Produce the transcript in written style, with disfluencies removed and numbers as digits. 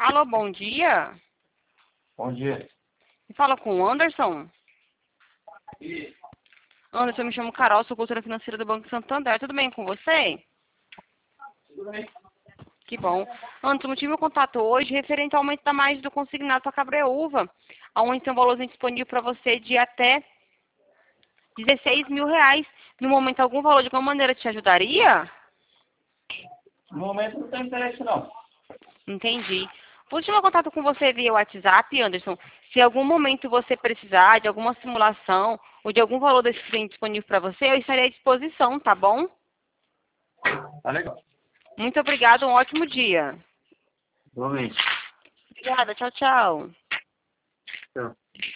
Alô, bom dia. Bom dia. Me fala com o Anderson. E, Anderson, eu me chamo Carol, sou consultora financeira do Banco Santander. Tudo bem com você? tudo bem? Que bom. Anderson, eu tive um contato hoje referente ao aumento da margem do consignado para Cabreúva, onde tem um valorzinho disponível para você de até R$ 16.000. No momento, algum valor de alguma maneira te ajudaria? No momento não tem interesse não. Entendi. Vou tirar contato com você via WhatsApp, Anderson. Se em algum momento você precisar de alguma simulação ou de algum valor desse cliente disponível para você, eu estarei à disposição, tá bom? Tá legal. Muito obrigada, um ótimo dia. Igualmente. Obrigada, tchau, tchau. Tchau.